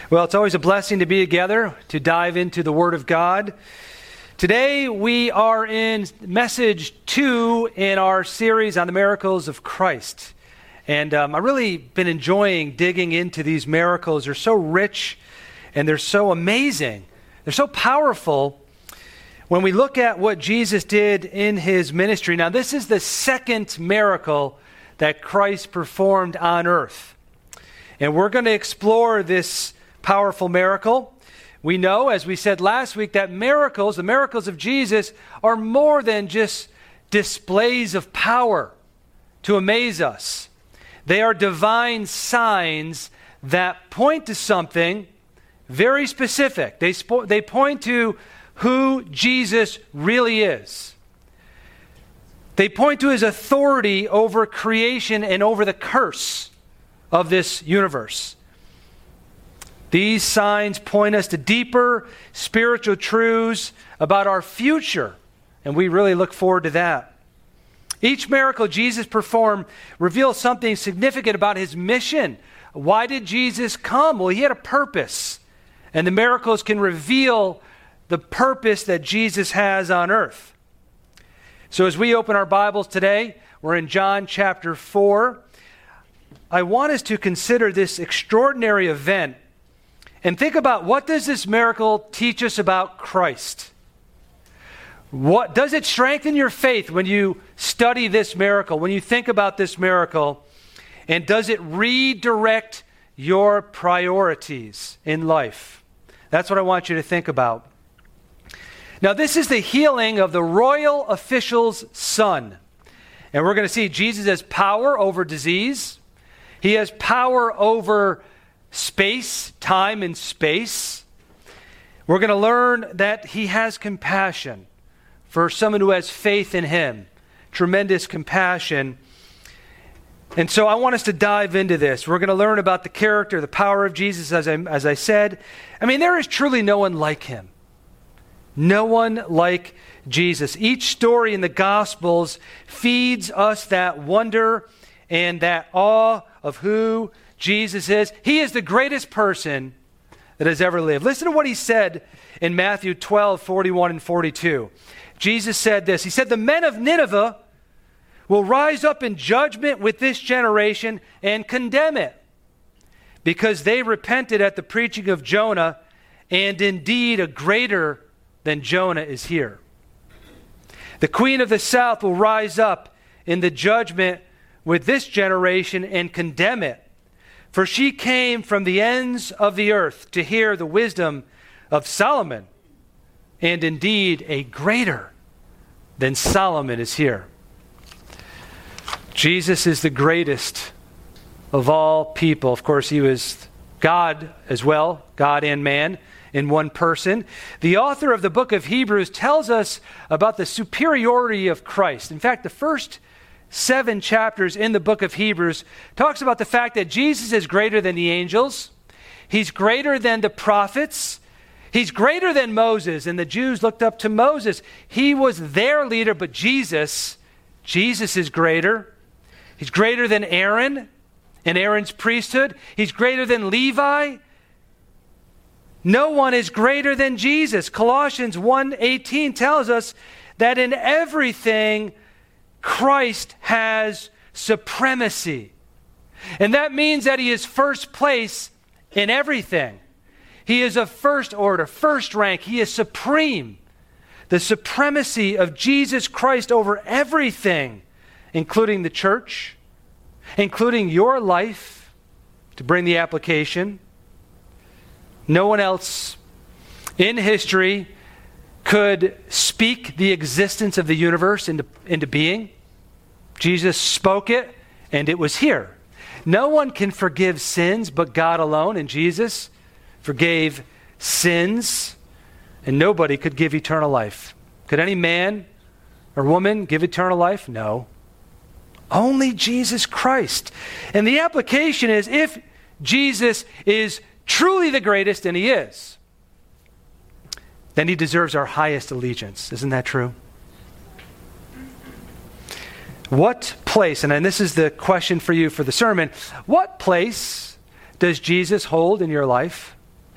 Well, it's always a blessing to be together, to dive into the Word of God. Today we are in message 2 in our series on the miracles of Christ. And I've really been enjoying digging into these miracles. They're so rich and they're so amazing. They're so powerful when we look at what Jesus did in his ministry. Now, this is the second miracle that Christ performed on earth. And we're going to explore this powerful miracle. We know, as we said last week, that miracles, the miracles of Jesus, are more than just displays of power to amaze us. They are divine signs that point to something very specific. They point to who Jesus really is. They point to his authority over creation and over the curse of this universe. These signs point us to deeper spiritual truths about our future, and we really look forward to that. Each miracle Jesus performed reveals something significant about his mission. Why did Jesus come? Well, he had a purpose, and the miracles can reveal the purpose that Jesus has on earth. So as we open our Bibles today, we're in John chapter 4. I want us to consider this extraordinary event and think about, what does this miracle teach us about Christ? What does it strengthen your faith when you study this miracle, when you think about this miracle? And does it redirect your priorities in life? That's what I want you to think about. Now, this is the healing of the royal official's son. And we're going to see Jesus has power over disease. He has power over space, time and space. We're going to learn that he has compassion for someone who has faith in him. Tremendous compassion. And so I want us to dive into this. We're going to learn about the character, the power of Jesus, as I said. I mean, there is truly no one like him. No one like Jesus. Each story in the Gospels feeds us that wonder and that awe of who Jesus is. He is the greatest person that has ever lived. Listen to what he said in Matthew 12, 41 and 42. Jesus said this. He said, "The men of Nineveh will rise up in judgment with this generation and condemn it, because they repented at the preaching of Jonah, and indeed a greater than Jonah is here. The queen of the south will rise up in the judgment with this generation and condemn it. For she came from the ends of the earth to hear the wisdom of Solomon, and indeed a greater than Solomon is here." Jesus is the greatest of all people. Of course, he was God as well, God and man in one person. The author of the book of Hebrews tells us about the superiority of Christ. In fact, the first 7 chapters in the book of Hebrews talks about the fact that Jesus is greater than the angels. He's greater than the prophets. He's greater than Moses, and the Jews looked up to Moses. He was their leader, but Jesus is greater. He's greater than Aaron and Aaron's priesthood. He's greater than Levi. No one is greater than Jesus. Colossians 1:18 tells us that in everything Christ has supremacy. And that means that he is first place in everything. He is of first order, first rank. He is supreme. The supremacy of Jesus Christ over everything, including the church, including your life, to bring the application. No one else in history could speak the existence of the universe into being. Jesus spoke it, and it was here. No one can forgive sins but God alone, and Jesus forgave sins, and nobody could give eternal life. Could any man or woman give eternal life? No. Only Jesus Christ. And the application is, if Jesus is truly the greatest, and he is, then he deserves our highest allegiance. Isn't that true? What place, and this is the question for you for the sermon, what place does Jesus hold in your life?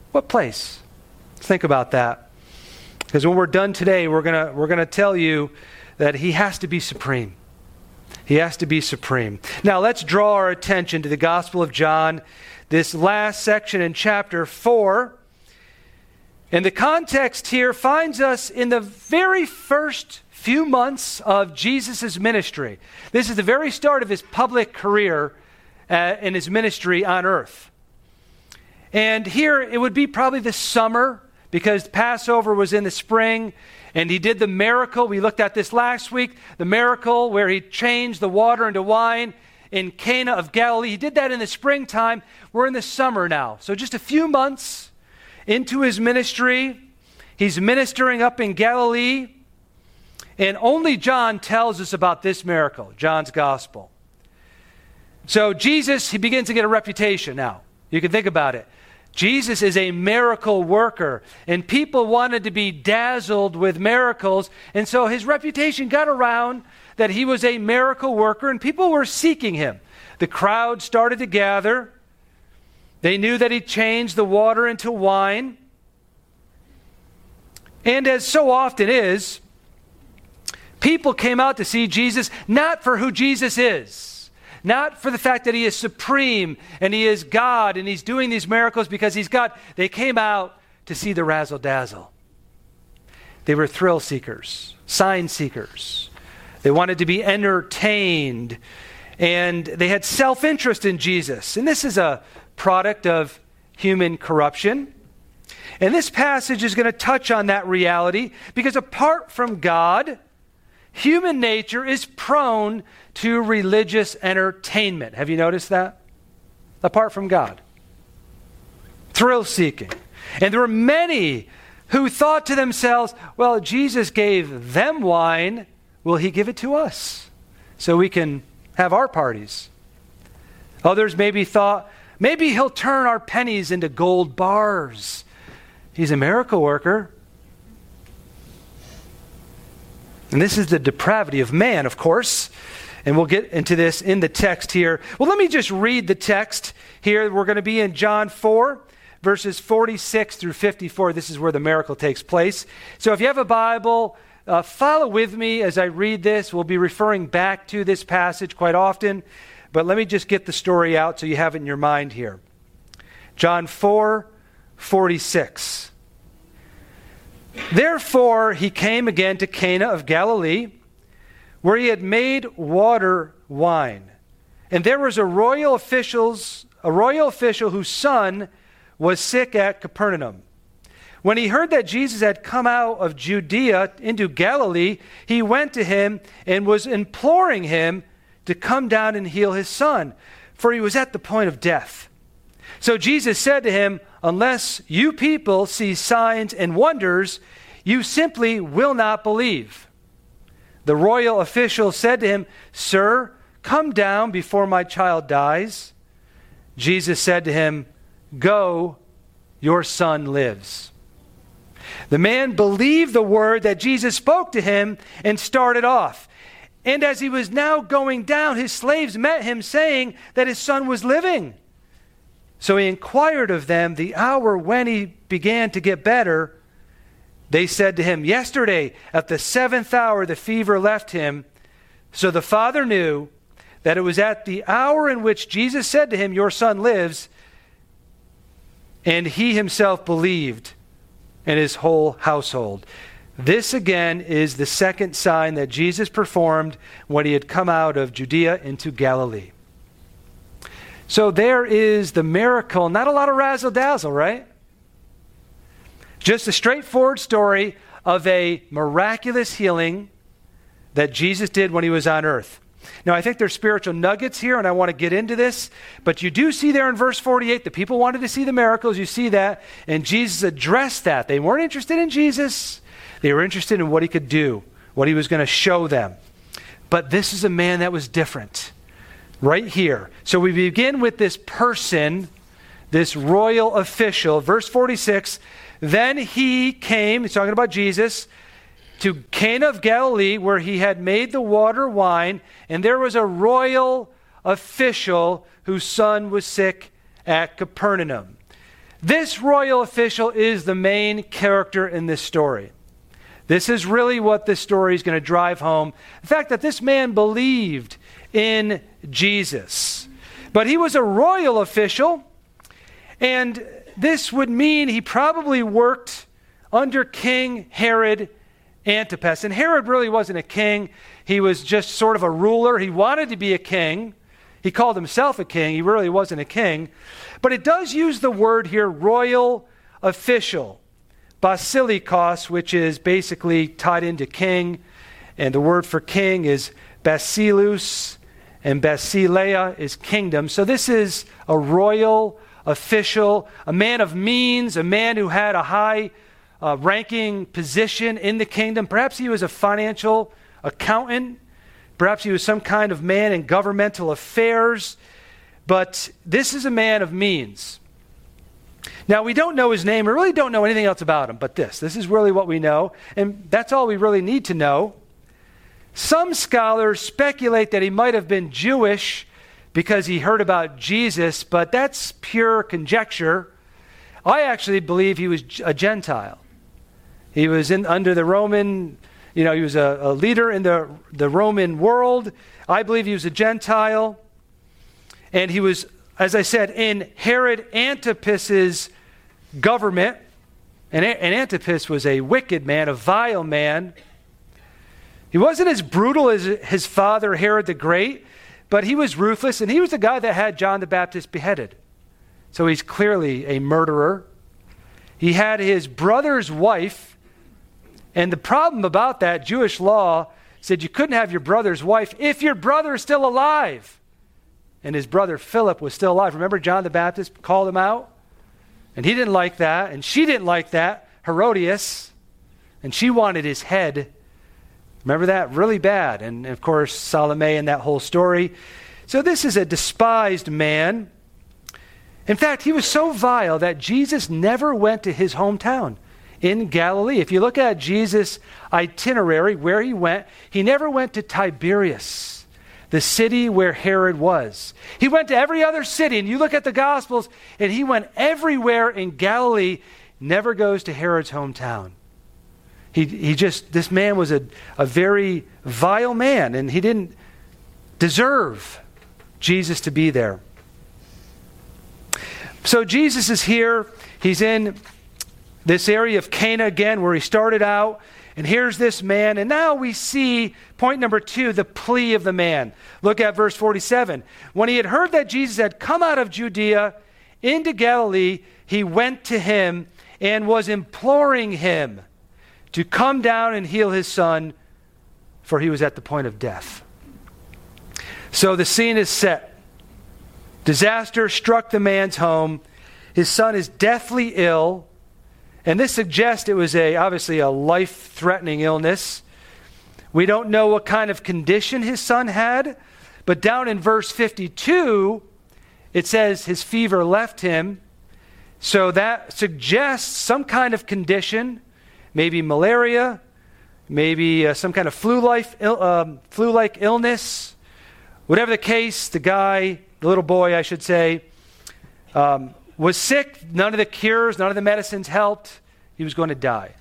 What place? Think about that. Because when we're done today, we're gonna tell you that he has to be supreme. He has to be supreme. Now let's draw our attention to the Gospel of John, this last section in chapter 4. And the context here finds us in the very first few months of Jesus' ministry. This is the very start of his public career in his ministry on earth. And here it would be probably the summer, because Passover was in the spring, and he did the miracle. We looked at this last week, the miracle where he changed the water into wine in Cana of Galilee. He did that in the springtime. We're in the summer now. So just a few months into his ministry, he's ministering up in Galilee, and only John tells us about this miracle, John's gospel. So Jesus, he begins to get a reputation now. You can think about it. Jesus is a miracle worker, and people wanted to be dazzled with miracles, and so his reputation got around that he was a miracle worker, and people were seeking him. The crowd started to gather. They knew that he changed the water into wine. And as so often is, people came out to see Jesus not for who Jesus is, not for the fact that he is supreme and he is God and he's doing these miracles because he's God. They came out to see the razzle-dazzle. They were thrill seekers, sign seekers. They wanted to be entertained, and they had self-interest in Jesus. And this is a product of human corruption. And this passage is going to touch on that reality, because apart from God, human nature is prone to religious entertainment. Have you noticed that? Apart from God. Thrill-seeking. And there were many who thought to themselves, well, Jesus gave them wine, will he give it to us so we can have our parties? Others maybe thought, maybe he'll turn our pennies into gold bars. He's a miracle worker. And this is the depravity of man, of course. And we'll get into this in the text here. Well, let me just read the text here. We're going to be in John 4, verses 46 through 54. This is where the miracle takes place. So if you have a Bible, follow with me as I read this. We'll be referring back to this passage quite often. But let me just get the story out so you have it in your mind here. John 4:46. Therefore he came again to Cana of Galilee, where he had made water wine. And there was a royal official whose son was sick at Capernaum. When he heard that Jesus had come out of Judea into Galilee, he went to him and was imploring him to come down and heal his son, for he was at the point of death. So Jesus said to him, unless you people see signs and wonders, you simply will not believe. The royal official said to him, Sir, come down before my child dies. Jesus said to him, Go, your son lives. The man believed the word that Jesus spoke to him and started off. And as he was now going down, his slaves met him, saying that his son was living. So he inquired of them the hour when he began to get better. They said to him, Yesterday, at the 7th hour, the fever left him. So the father knew that it was at the hour in which Jesus said to him, Your son lives. And he himself believed, and his whole household. This again is the second sign that Jesus performed when he had come out of Judea into Galilee. So there is the miracle. Not a lot of razzle-dazzle, right? Just a straightforward story of a miraculous healing that Jesus did when he was on earth. Now, I think there's spiritual nuggets here, and I want to get into this. But you do see there in verse 48, the people wanted to see the miracles. You see that. And Jesus addressed that. They weren't interested in Jesus. They were interested in what he could do, what he was going to show them. But this is a man that was different. Right here. So we begin with this person, this royal official. Verse 46, then he came, he's talking about Jesus, to Cana of Galilee, where he had made the water wine, and there was a royal official whose son was sick at Capernaum. This royal official is the main character in this story. This is really what this story is going to drive home. The fact that this man believed in Jesus. But he was a royal official, and this would mean he probably worked under King Herod Antipas. And Herod really wasn't a king. He was just sort of a ruler. He wanted to be a king. He called himself a king. He really wasn't a king. But it does use the word here, royal official. Basilikos, which is basically tied into king. And the word for king is basilus, and basileia is kingdom. So this is a royal official, a man of means, a man who had a high ranking position in the kingdom. Perhaps he was a financial accountant. Perhaps he was some kind of man in governmental affairs. But this is a man of means. Now, we don't know his name. We really don't know anything else about him but this. This is really what we know. And that's all we really need to know. Some scholars speculate that he might have been Jewish because he heard about Jesus, but that's pure conjecture. I actually believe he was a Gentile. He was under the Roman, he was a leader in the Roman world. I believe he was a Gentile. And he was, as I said, in Herod Antipas's government. And Antipas was a wicked man, a vile man. He wasn't as brutal as his father, Herod the Great, but he was ruthless, and he was the guy that had John the Baptist beheaded. So he's clearly a murderer. He had his brother's wife, and the problem about that, Jewish law said you couldn't have your brother's wife if your brother is still alive. And his brother Philip was still alive. Remember, John the Baptist called him out? And he didn't like that, and she didn't like that, Herodias, and she wanted his head. Remember that? Really bad. And of course, Salome and that whole story. So this is a despised man. In fact, he was so vile that Jesus never went to his hometown in Galilee. If you look at Jesus' itinerary, where he never went to Tiberias, the city where Herod was. He went to every other city, and you look at the Gospels, and he went everywhere in Galilee, never goes to Herod's hometown. This man was a very vile man, and he didn't deserve Jesus to be there. So Jesus is here. He's in this area of Cana again, where he started out. And here's this man. And now we see, point number 2, the plea of the man. Look at verse 47. When he had heard that Jesus had come out of Judea into Galilee, he went to him and was imploring him to come down and heal his son, for he was at the point of death. So the scene is set. Disaster struck the man's home. His son is deathly ill. And this suggests it was obviously a life-threatening illness. We don't know what kind of condition his son had, but down in verse 52, it says his fever left him. So that suggests some kind of condition, maybe malaria, maybe some kind of flu-like illness. Whatever the case, the little boy, I should say, was sick. None of the cures, none of the medicines helped. He was going to die.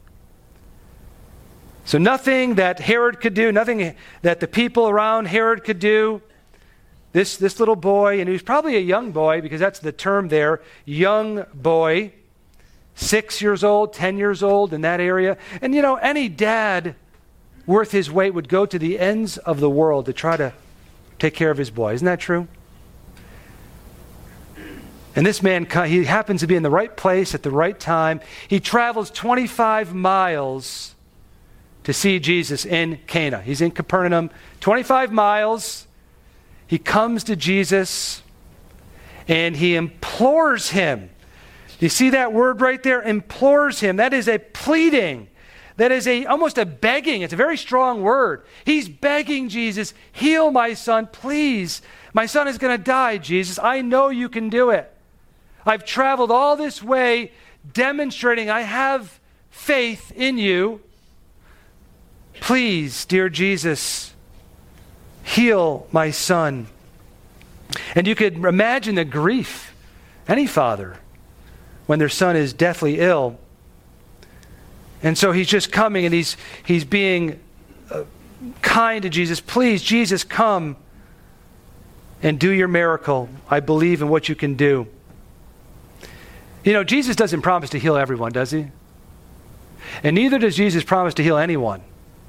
So nothing that Herod could do, nothing that the people around Herod could do. This little boy, and he was probably a young boy, because that's the term there, young boy, 6 years old, 10 years old, in that area. And any dad worth his weight would go to the ends of the world to try to take care of his boy. Isn't that true? And this man, he happens to be in the right place at the right time. He travels 25 miles to see Jesus in Cana. He's in Capernaum, 25 miles. He comes to Jesus and he implores him. Do you see that word right there? Implores him. That is a pleading. That is almost a begging. It's a very strong word. He's begging Jesus, heal my son, please. My son is going to die, Jesus. I know you can do it. I've traveled all this way demonstrating I have faith in you. Please, dear Jesus, heal my son. And you could imagine the grief. Any father when their son is deathly ill. And so he's just coming and he's being kind to Jesus. Please, Jesus, come and do your miracle. I believe in what you can do. You know, Jesus doesn't promise to heal everyone, does he? And neither does Jesus promise to heal anyone.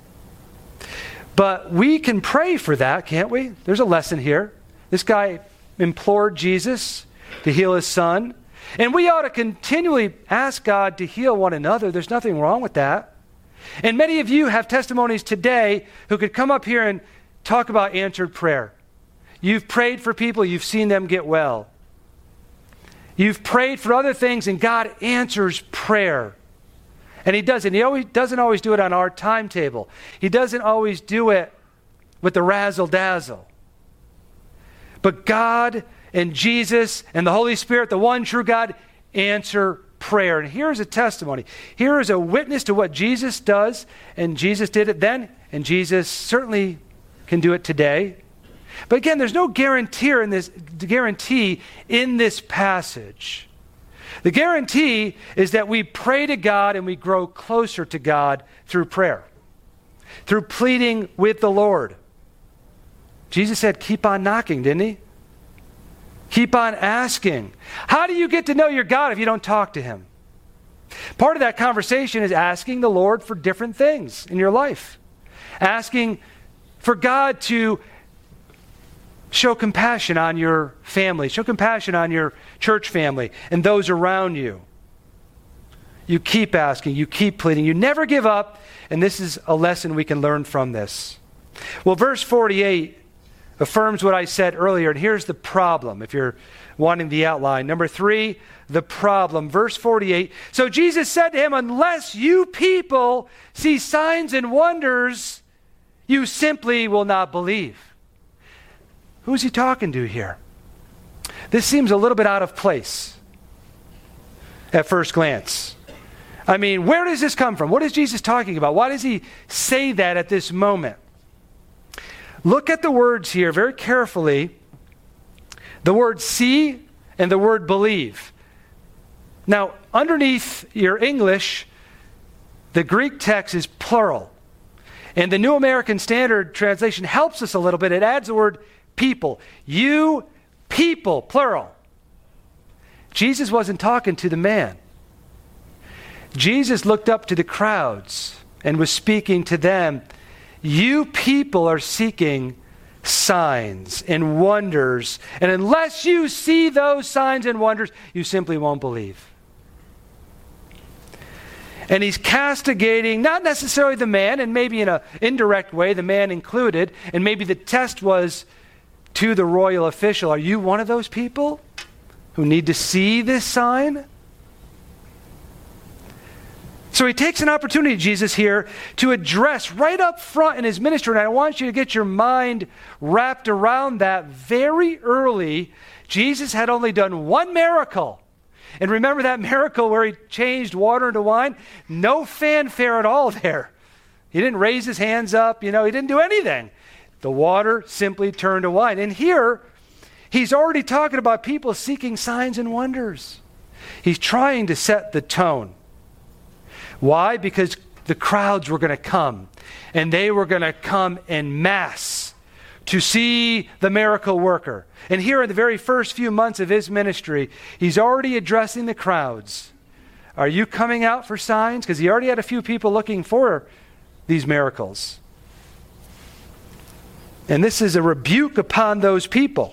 But we can pray for that, can't we? There's a lesson here. This guy implored Jesus to heal his son. And we ought to continually ask God to heal one another. There's nothing wrong with that. And many of you have testimonies today who could come up here and talk about answered prayer. You've prayed for people, you've seen them get well. You've prayed for other things, and God answers prayer. And he does it. He doesn't always do it on our timetable. He doesn't always do it with the razzle-dazzle. But God and Jesus and the Holy Spirit, the one true God, answer prayer. And here's a testimony. Here is a witness to what Jesus does, and Jesus did it then, and Jesus certainly can do it today. But again, there's no guarantee in this passage. The guarantee is that we pray to God and we grow closer to God through prayer, through pleading with the Lord. Jesus said, keep on knocking, didn't he? Keep on asking. How do you get to know your God if you don't talk to him? Part of that conversation is asking the Lord for different things in your life. Asking for God to show compassion on your family. Show compassion on your church family and those around you. You keep asking. You keep pleading. You never give up. And this is a lesson we can learn from this. Well, verse 48 affirms what I said earlier. And here's the problem, if you're wanting the outline. Number 3, the problem. Verse 48. So Jesus said to him, unless you people see signs and wonders, you simply will not believe. Who's he talking to here? This seems a little bit out of place at first glance. I mean, where does this come from? What is Jesus talking about? Why does he say that at this moment? Look at the words here very carefully. The word see and the word believe. Now, underneath your English, the Greek text is plural. And the New American Standard Translation helps us a little bit. It adds the word people. You people, plural. Jesus wasn't talking to the man. Jesus looked up to the crowds and was speaking to them. You people are seeking signs and wonders. And unless you see those signs and wonders, you simply won't believe. And he's castigating not necessarily the man, and maybe in an indirect way, the man included. And maybe the test was to the royal official. Are you one of those people who need to see this sign? So he takes an opportunity, Jesus, here to address right up front in his ministry, and I want you to get your mind wrapped around that very early. Jesus had only done one miracle. And remember that miracle where he changed water into wine? No fanfare at all there. He didn't raise his hands up, he didn't do anything. The water simply turned to wine. And here, he's already talking about people seeking signs and wonders. He's trying to set the tone. Why? Because the crowds were going to come, and they were going to come en masse to see the miracle worker. And here in the very first few months of his ministry, he's already addressing the crowds. Are you coming out for signs? Because he already had a few people looking for these miracles. And this is a rebuke upon those people.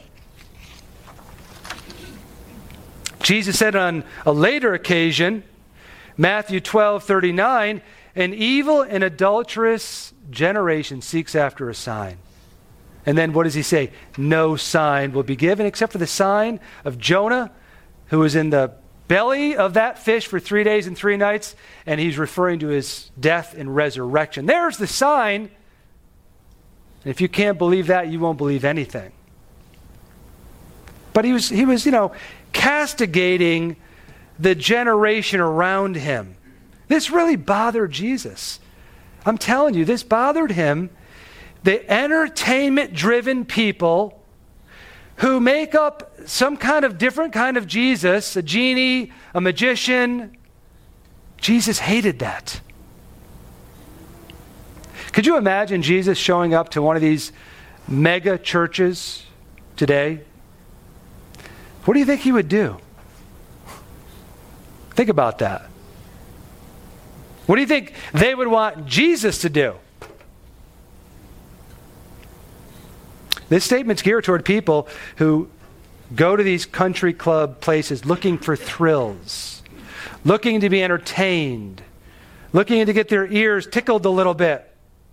Jesus said on a later occasion, Matthew 12:39, an evil and adulterous generation seeks after a sign. And then what does he say? No sign will be given except for the sign of Jonah, who was in the belly of that fish for 3 days and 3 nights, and he's referring to his death and resurrection. There's the sign. And if you can't believe that, you won't believe anything. But he was castigating the generation around him. This really bothered Jesus. I'm telling you, this bothered him. The entertainment-driven people who make up some kind of different kind of Jesus, a genie, a magician. Jesus hated that. Could you imagine Jesus showing up to one of these mega churches today? What do you think he would do? Think about that. What do you think they would want Jesus to do? This statement's geared toward people who go to these country club places looking for thrills, looking to be entertained, looking to get their ears tickled a little bit.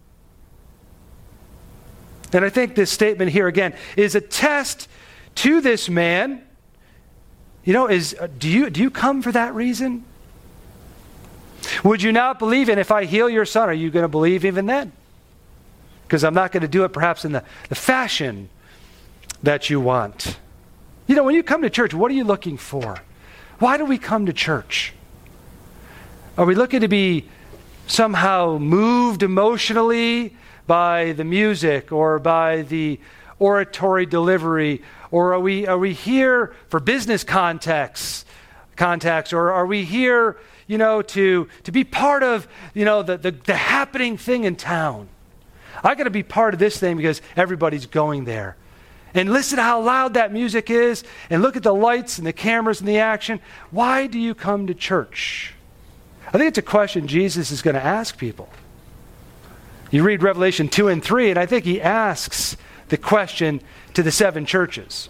And I think this statement here, again, is a test to this man. You know, do you come for that reason? Would you not believe in if I heal your son? Are you going to believe even then? Because I'm not going to do it perhaps in the fashion that you want. You know, when you come to church, what are you looking for? Why do we come to church? Are we looking to be somehow moved emotionally by the music or by the oratory delivery? Or are we here for business contacts? Or are we here, you know, to be part of, you know, the happening thing in town? I got to be part of this thing because everybody's going there. And listen to how loud that music is, and look at the lights and the cameras and the action. Why do you come to church? I think it's a question Jesus is going to ask people. You read Revelation 2 and 3, and I think he asks the question to the 7 churches.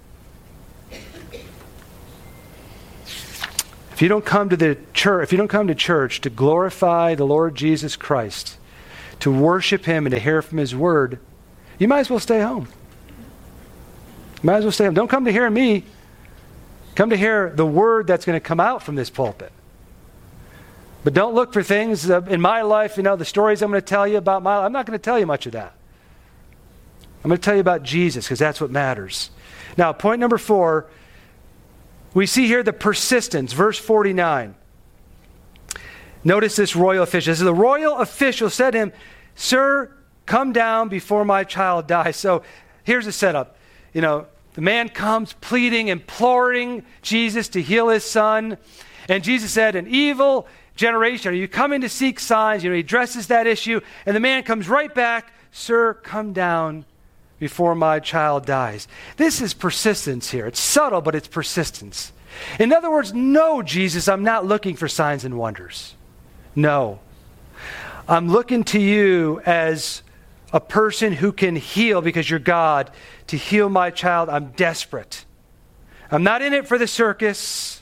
If you don't come to church to glorify the Lord Jesus Christ, to worship him and to hear from his word, you might as well stay home. You might as well stay home. Don't come to hear me. Come to hear the word that's going to come out from this pulpit. But don't look for things in my life, you know, the stories I'm going to tell you about my life. I'm not going to tell you much of that. I'm going to tell you about Jesus because that's what matters. Now, point number 4, we see here the persistence. Verse 49. Notice this royal official. This is the royal official said to him, "Sir, come down before my child dies." So here's the setup. You know, the man comes pleading, imploring Jesus to heal his son. And Jesus said, "An evil generation, are you coming to seek signs?" You know, he addresses that issue. And the man comes right back, "Sir, come down before my child dies." This is persistence here. It's subtle, but it's persistence. In other words, no, Jesus, I'm not looking for signs and wonders. No. I'm looking to you as a person who can heal because you're God, to heal my child. I'm desperate. I'm not in it for the circus.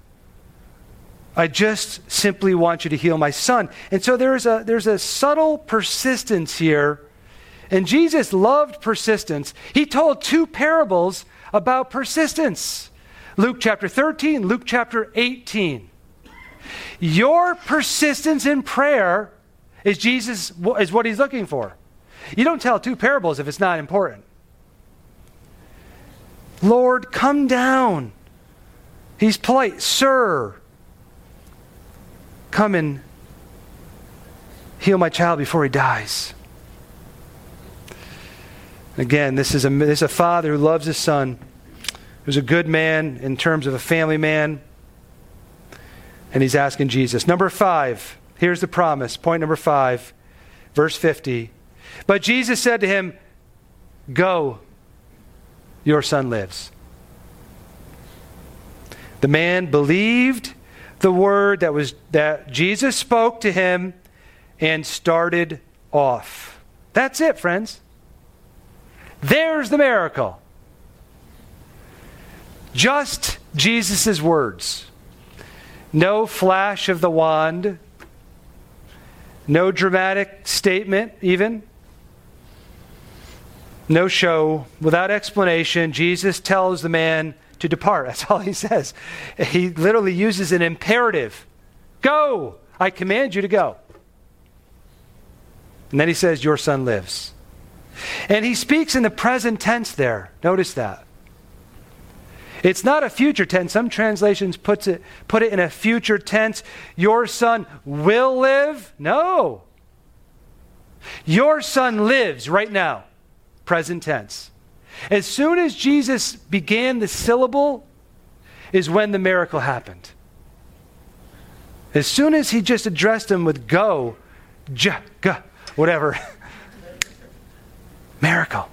I just simply want you to heal my son. And so there's a subtle persistence here. And Jesus loved persistence. He told 2 parables about persistence. Luke chapter 13, Luke chapter 18. Your persistence in prayer is what he's looking for. You don't tell 2 parables if it's not important. Lord, come down. He's polite. Sir, come and heal my child before he dies. Again, this is a father who loves his son, who's a good man in terms of a family man. And he's asking Jesus. Number 5, here's the promise. Point number 5, verse 50. But Jesus said to him, "Go, your son lives." The man believed the word that Jesus spoke to him and started off. That's it, friends. There's the miracle. Just Jesus' words. No flash of the wand. No dramatic statement even. No show. Without explanation, Jesus tells the man to depart. That's all he says. He literally uses an imperative. Go! I command you to go. And then he says, your son lives. And he speaks in the present tense there. Notice that. It's not a future tense. Some translations put it in a future tense. Your son will live? No. Your son lives right now. Present tense. As soon as Jesus began the syllable is when the miracle happened. As soon as he just addressed him with go, ga, whatever, miracle.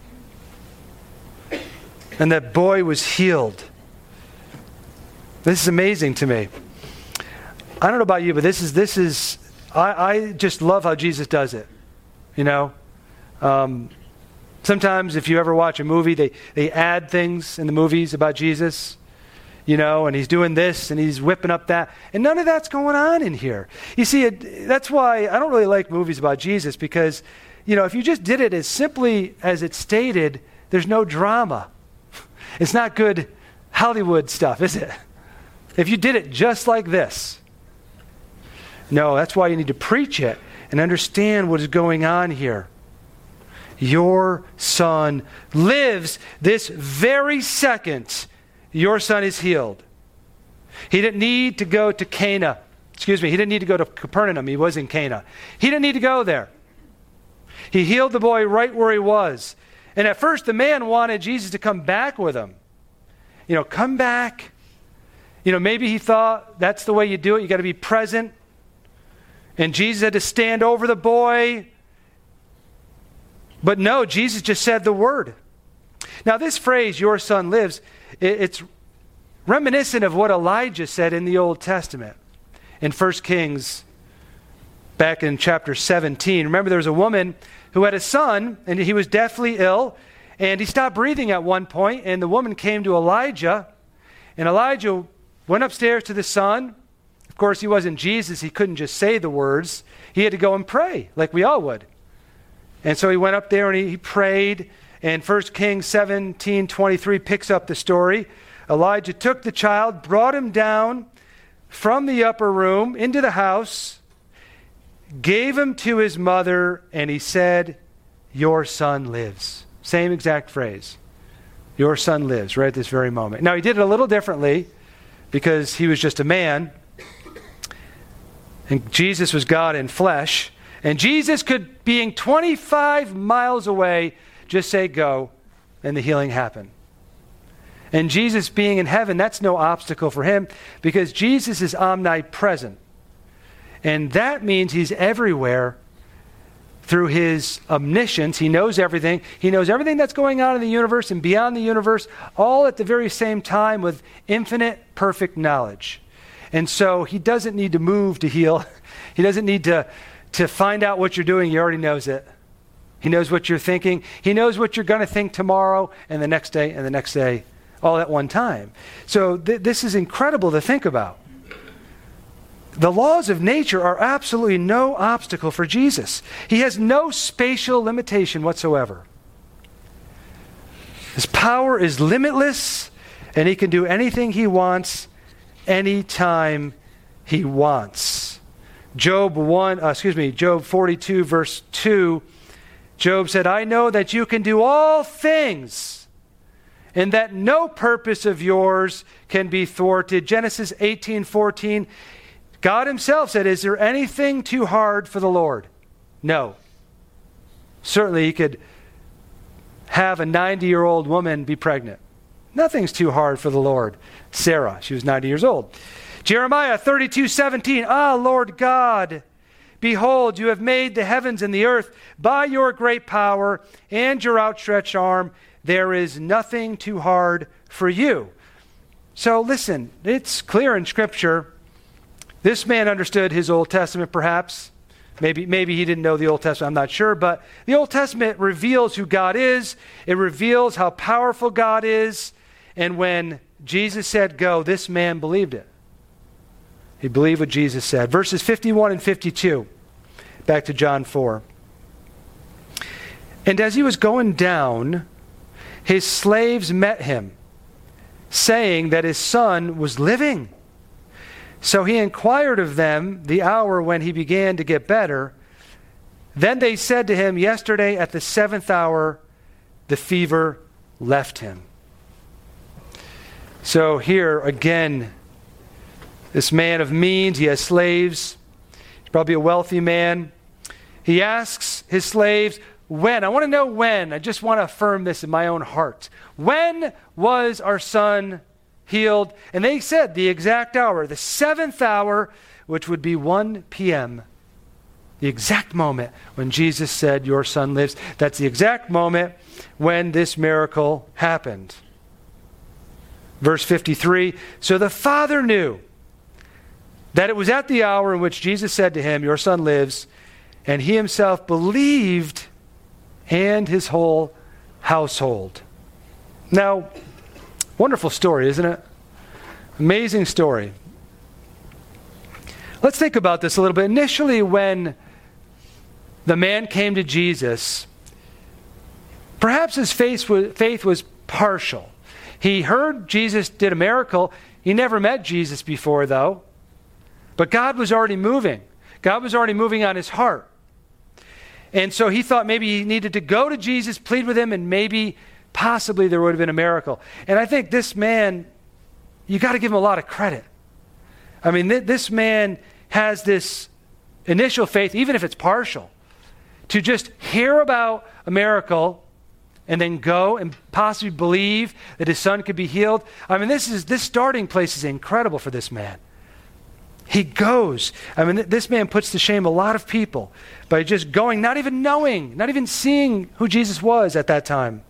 And that boy was healed. This is amazing to me. I don't know about you, but this is I just love how Jesus does it. You know? Sometimes if you ever watch a movie, they add things in the movies about Jesus, you know, and he's doing this and he's whipping up that. And none of that's going on in here. You see, that's why I don't really like movies about Jesus, because, you know, if you just did it as simply as it's stated, there's no drama. It's not good Hollywood stuff, is it? If you did it just like this. No, that's why you need to preach it and understand what is going on here. Your son lives this very second. Your son is healed. He didn't need to go to Cana. He didn't need to go to Capernaum. He was in Cana. He didn't need to go there. He healed the boy right where he was. And at first the man wanted Jesus to come back with him. You know, come back. You know, maybe he thought that's the way you do it. You got to be present. And Jesus had to stand over the boy. But no, Jesus just said the word. Now this phrase, your son lives, it's reminiscent of what Elijah said in the Old Testament. In 1 Kings, back in chapter 17. Remember, there was a woman who had a son, and he was deathly ill, and he stopped breathing at one point, and the woman came to Elijah, and Elijah went upstairs to the son. Of course, he wasn't Jesus. He couldn't just say the words. He had to go and pray, like we all would. And so he went up there and he prayed. And 1 Kings 17:23 picks up the story. Elijah took the child, brought him down from the upper room into the house, gave him to his mother, and he said, your son lives. Same exact phrase. Your son lives, right at this very moment. Now, he did it a little differently because he was just a man. And Jesus was God in flesh. And Jesus could, being 25 miles away, just say go, and the healing happened. And Jesus being in heaven, that's no obstacle for him, because Jesus is omnipresent. And that means he's everywhere through his omniscience. He knows everything. He knows everything that's going on in the universe and beyond the universe, all at the very same time with infinite, perfect knowledge. And so he doesn't need to move to heal. He doesn't need to find out what you're doing. He already knows it. He knows what you're thinking. He knows what you're going to think tomorrow and the next day and the next day, all at one time. So this is incredible to think about. The laws of nature are absolutely no obstacle for Jesus. He has no spatial limitation whatsoever. His power is limitless, and he can do anything he wants, anytime he wants. Job 42, verse 2, Job said, I know that you can do all things, and that no purpose of yours can be thwarted. Genesis 18:14, God himself said, is there anything too hard for the Lord? No. Certainly he could have a 90-year-old woman be pregnant. Nothing's too hard for the Lord. Sarah, she was 90 years old. Jeremiah 32:17, Lord God, behold, you have made the heavens and the earth by your great power and your outstretched arm. There is nothing too hard for you. So listen, it's clear in Scripture. This man understood his Old Testament, perhaps. Maybe he didn't know the Old Testament, I'm not sure. But the Old Testament reveals who God is. It reveals how powerful God is. And when Jesus said go, this man believed it. He believed what Jesus said. Verses 51 and 52. Back to John 4. And as he was going down, his slaves met him, saying that his son was living. So he inquired of them the hour when he began to get better. Then they said to him, yesterday at the 7th hour, the fever left him. So here again, this man of means, he has slaves. He's probably a wealthy man. He asks his slaves, when. I want to know when. I just want to affirm this in my own heart. When was our son healed? And they said the exact hour, the 7th hour, which would be 1 p.m., the exact moment when Jesus said, your son lives. That's the exact moment when this miracle happened. Verse 53, so the father knew that it was at the hour in which Jesus said to him, your son lives, and he himself believed, and his whole household. Now, wonderful story, isn't it? Amazing story. Let's think about this a little bit. Initially, when the man came to Jesus, perhaps his faith was partial. He heard Jesus did a miracle. He never met Jesus before, though. But God was already moving. God was already moving on his heart. And so he thought maybe he needed to go to Jesus, plead with him, and maybe, possibly there would have been a miracle. And I think this man, you got to give him a lot of credit. I mean, this man has this initial faith, even if it's partial, to just hear about a miracle and then go and possibly believe that his son could be healed. I mean, this starting place is incredible for this man. He goes. I mean, this man puts to shame a lot of people by just going, not even knowing, not even seeing who Jesus was at that time.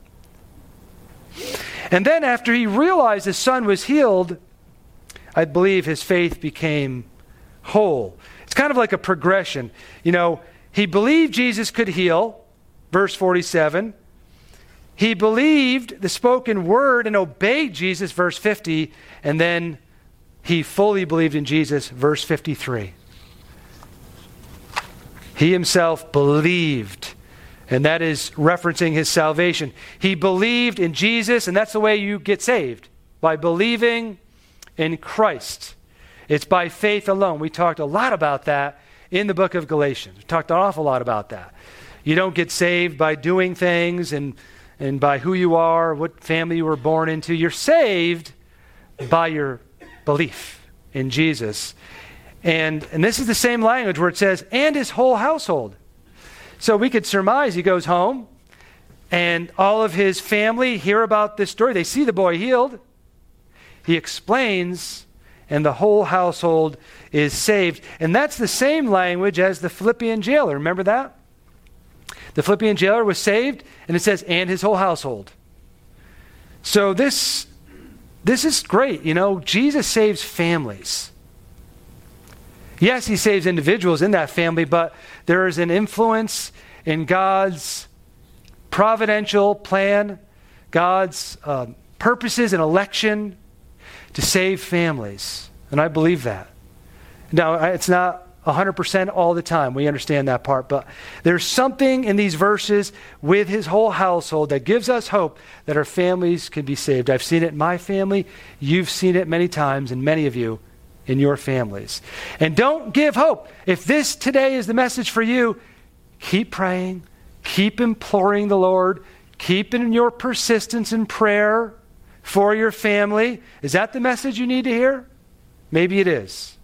And then after he realized his son was healed, I believe his faith became whole. It's kind of like a progression. You know, he believed Jesus could heal, verse 47. He believed the spoken word and obeyed Jesus, verse 50. And then he fully believed in Jesus, verse 53. He himself believed, and that is referencing his salvation. He believed in Jesus, and that's the way you get saved, by believing in Christ. It's by faith alone. We talked a lot about that in the book of Galatians. We talked an awful lot about that. You don't get saved by doing things and by who you are, what family you were born into. You're saved by your belief in Jesus. And this is the same language where it says, and his whole household. So we could surmise he goes home and all of his family hear about this story. They see the boy healed. He explains, and the whole household is saved. And that's the same language as the Philippian jailer. Remember that? The Philippian jailer was saved, and it says, and his whole household. So this is great. You know, Jesus saves families. Yes, he saves individuals in that family, but there is an influence in God's providential plan, God's purposes and election to save families. And I believe that. Now, it's not 100% all the time. We understand that part. But there's something in these verses with his whole household that gives us hope that our families can be saved. I've seen it in my family. You've seen it many times, and many of you in your families. And don't give hope. If this today is the message for you, keep praying, keep imploring the Lord, keep in your persistence in prayer for your family. Is that the message you need to hear? Maybe it is.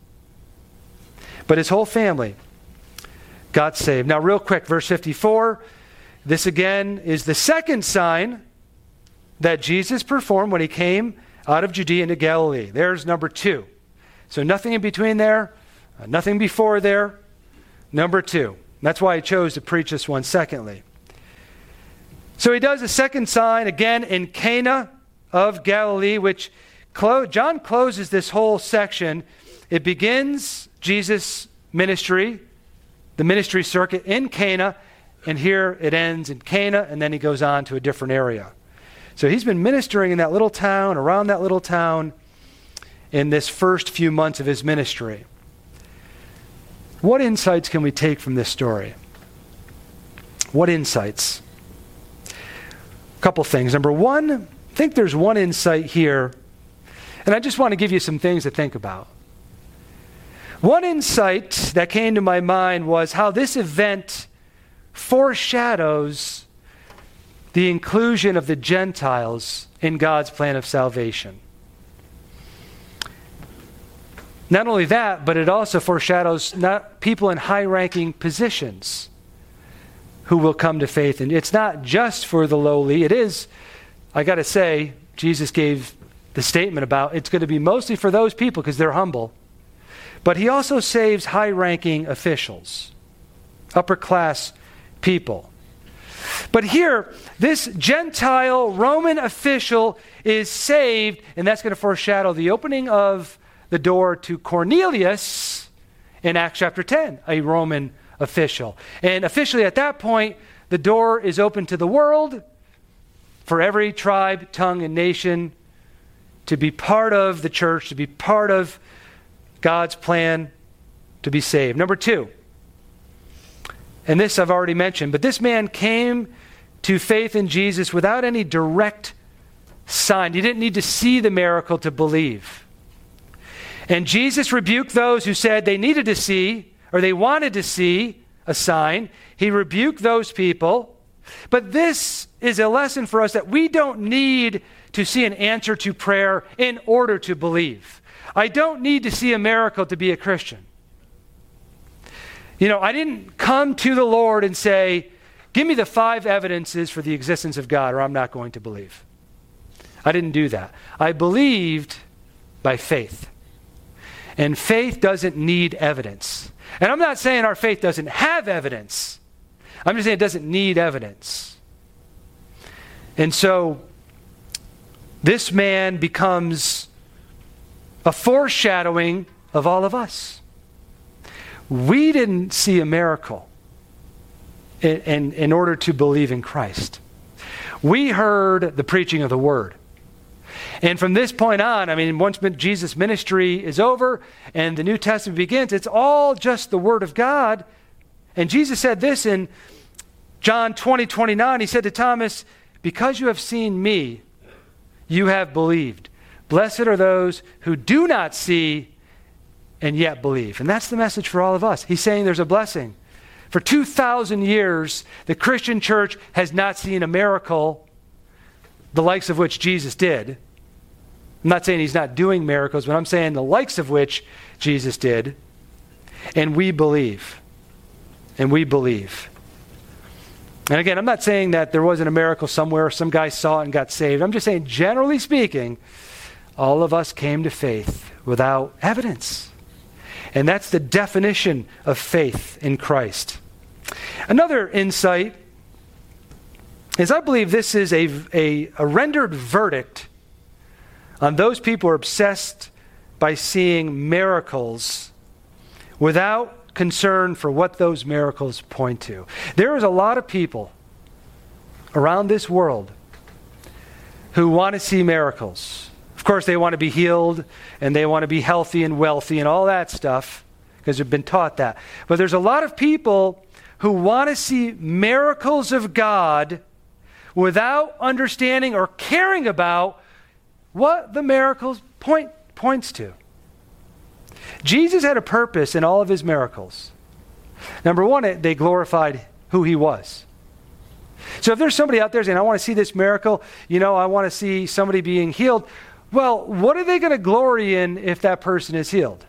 But his whole family got saved. Now, real quick, verse 54. This again is the second sign that Jesus performed when he came out of Judea into Galilee. There's number 2. So nothing in between there, nothing before there. Number 2. That's why I chose to preach this one secondly. So he does a second sign again in Cana of Galilee, which John closes this whole section. It begins Jesus' ministry, the ministry circuit in Cana, and here it ends in Cana, and then he goes on to a different area. So he's been ministering in that little town, around that little town, in this first few months of his ministry. What insights can we take from this story? What insights? A couple things. Number one, I think there's one insight here, and I just want to give you some things to think about. One insight that came to my mind was how this event foreshadows the inclusion of the Gentiles in God's plan of salvation. Not only that, but it also foreshadows not people in high-ranking positions who will come to faith. And it's not just for the lowly. It is, I got to say, Jesus gave the statement about it's going to be mostly for those people because they're humble. But he also saves high-ranking officials, upper-class people. But here, this Gentile Roman official is saved, and that's going to foreshadow the opening of the door to Cornelius in Acts chapter 10, a Roman official. And officially at that point, the door is open to the world for every tribe, tongue, and nation to be part of the church, to be part of God's plan to be saved. Number two, and this I've already mentioned, but this man came to faith in Jesus without any direct sign. He didn't need to see the miracle to believe. And Jesus rebuked those who said they needed to see, or they wanted to see a sign. He rebuked those people. But this is a lesson for us that we don't need to see an answer to prayer in order to believe. I don't need to see a miracle to be a Christian. You know, I didn't come to the Lord and say, give me the 5 evidences for the existence of God, or I'm not going to believe. I didn't do that. I believed by faith. And faith doesn't need evidence. And I'm not saying our faith doesn't have evidence. I'm just saying it doesn't need evidence. And so, this man becomes a foreshadowing of all of us. We didn't see a miracle in order to believe in Christ. We heard the preaching of the Word. And from this point on, I mean, once Jesus' ministry is over and the New Testament begins, it's all just the Word of God. And Jesus said this in John 20:29. He said to Thomas, because you have seen me, you have believed. Blessed are those who do not see and yet believe. And that's the message for all of us. He's saying there's a blessing. For 2,000 years, the Christian church has not seen a miracle, the likes of which Jesus did. I'm not saying he's not doing miracles, but I'm saying the likes of which Jesus did. And we believe. And we believe. And again, I'm not saying that there wasn't a miracle somewhere, some guy saw it and got saved. I'm just saying, generally speaking, all of us came to faith without evidence. And that's the definition of faith in Christ. Another insight is I believe this is a rendered verdict on those people who are obsessed by seeing miracles without concern for what those miracles point to. There is a lot of people around this world who want to see miracles. Of course, they want to be healed and they want to be healthy and wealthy and all that stuff because they've been taught that. But there's a lot of people who want to see miracles of God without understanding or caring about what the miracles points to. Jesus had a purpose in all of his miracles. Number one, they glorified who he was. So if there's somebody out there saying, I want to see this miracle, I want to see somebody being healed, well, what are they going to glory in if that person is healed?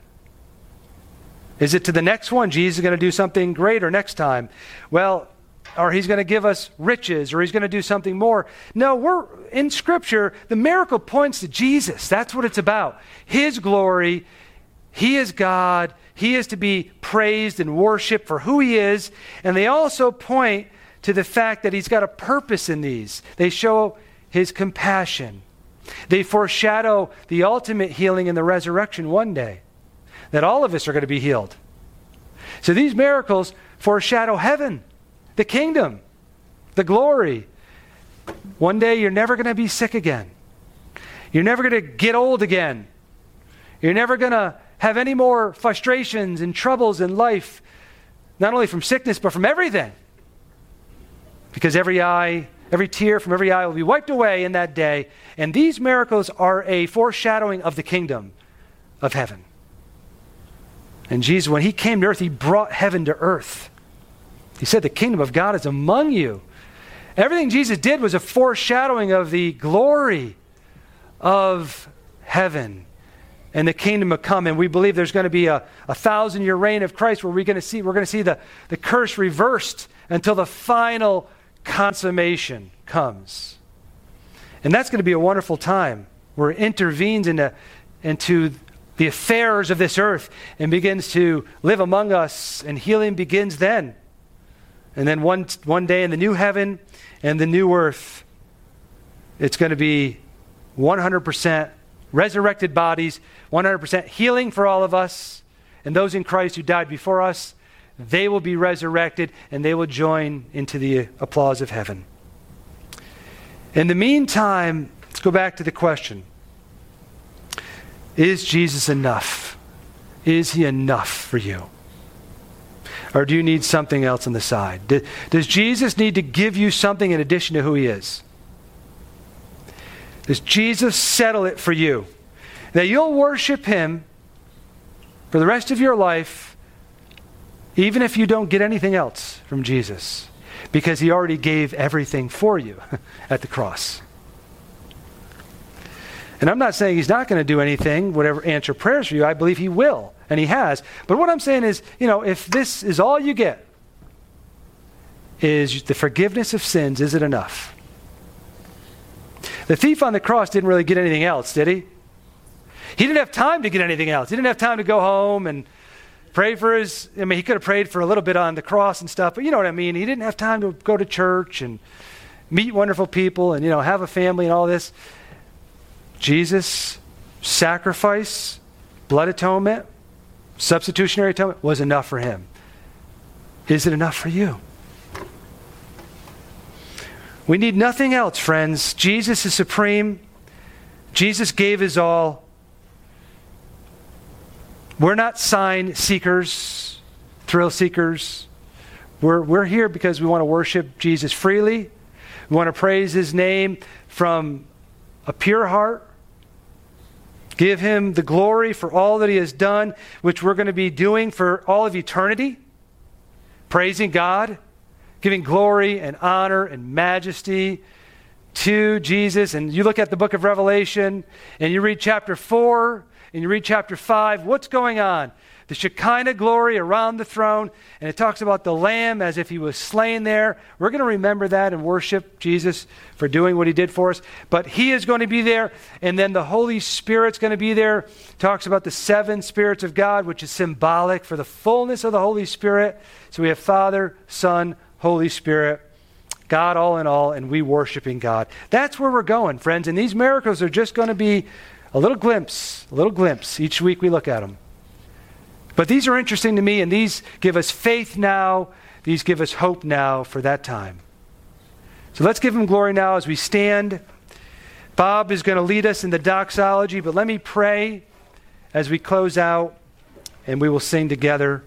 Is it to the next one? Jesus is going to do something greater next time. Well, or he's going to give us riches, or he's going to do something more. No, we're in Scripture, the miracle points to Jesus. That's what it's about. His glory. He is God. He is to be praised and worshiped for who he is. And they also point to the fact that he's got a purpose in these. They show his compassion. They foreshadow the ultimate healing and the resurrection one day, that all of us are going to be healed. So these miracles foreshadow heaven, the kingdom, the glory. One day you're never going to be sick again. You're never going to get old again. You're never going to have any more frustrations and troubles in life, not only from sickness, but from everything. Because every tear from every eye will be wiped away in that day. And these miracles are a foreshadowing of the kingdom of heaven. And Jesus, when he came to earth, he brought heaven to earth. He said, the kingdom of God is among you. Everything Jesus did was a foreshadowing of the glory of heaven and the kingdom will come. And we believe there's going to be a 1,000-year reign of Christ where we're going to see the curse reversed until the final consummation comes. And that's going to be a wonderful time where it intervenes into the affairs of this earth and begins to live among us, and healing begins then. And then one day in the new heaven and the new earth, it's going to be 100% resurrected bodies, 100% healing for all of us, and those in Christ who died before us, they will be resurrected and they will join into the applause of heaven. In the meantime, let's go back to the question. Is Jesus enough? Is he enough for you? Or do you need something else on the side? Does Jesus need to give you something in addition to who he is? Does Jesus settle it for you? That you'll worship him for the rest of your life, even if you don't get anything else from Jesus, because he already gave everything for you at the cross. And I'm not saying he's not going to do anything, whatever, answer prayers for you. I believe he will, and he has. But what I'm saying is, if this is all you get, is the forgiveness of sins, is it enough? The thief on the cross didn't really get anything else, did he? He didn't have time to get anything else. He didn't have time to go home and pray for he could have prayed for a little bit on the cross and stuff, but you know what I mean. He didn't have time to go to church and meet wonderful people and, have a family and all this. Jesus' sacrifice, blood atonement, substitutionary atonement was enough for him. Is it enough for you? We need nothing else, friends. Jesus is supreme. Jesus gave his all. We're not sign seekers, thrill seekers. We're here because we want to worship Jesus freely. We want to praise his name from a pure heart. Give him the glory for all that he has done, which we're going to be doing for all of eternity. Praising God. Giving glory and honor and majesty to Jesus. And you look at the book of Revelation and you read chapter 4 and you read chapter 5. What's going on? The Shekinah glory around the throne. And it talks about the Lamb as if he was slain there. We're going to remember that and worship Jesus for doing what he did for us. But he is going to be there. And then the Holy Spirit's going to be there. Talks about the 7 spirits of God, which is symbolic for the fullness of the Holy Spirit. So we have Father, Son, Holy Spirit, God all in all, and we worshiping God. That's where we're going, friends. And these miracles are just going to be a little glimpse each week we look at them. But these are interesting to me, and these give us faith now. These give us hope now for that time. So let's give him glory now as we stand. Bob is going to lead us in the doxology, but let me pray as we close out, and we will sing together.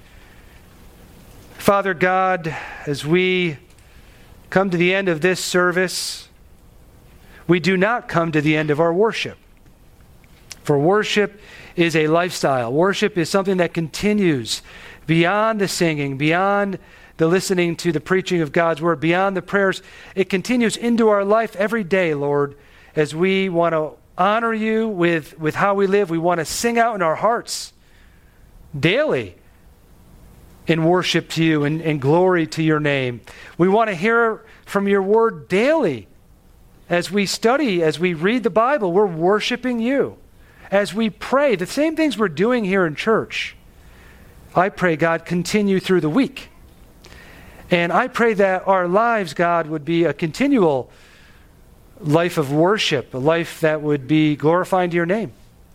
Father God, as we come to the end of this service, we do not come to the end of our worship. For worship is a lifestyle. Worship is something that continues beyond the singing, beyond the listening to the preaching of God's word, beyond the prayers. It continues into our life every day, Lord, as we want to honor you with how we live. We want to sing out in our hearts daily in worship to you and glory to your name. We want to hear from your word daily. As we study, as we read the Bible, we're worshiping you. As we pray, the same things we're doing here in church, I pray, God, continue through the week. And I pray that our lives, God, would be a continual life of worship, a life that would be glorifying to your name.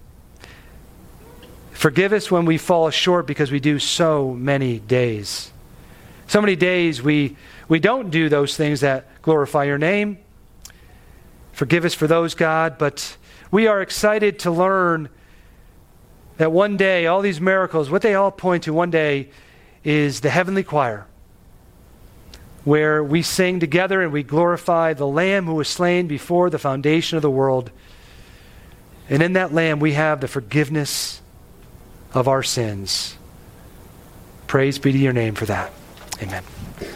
Forgive us when we fall short because we do so many days. So many days we don't do those things that glorify your name. Forgive us for those, God, but we are excited to learn that one day, all these miracles, what they all point to one day is the heavenly choir, where we sing together and we glorify the Lamb who was slain before the foundation of the world. And in that Lamb we have the forgiveness of our sins. Praise be to your name for that. Amen.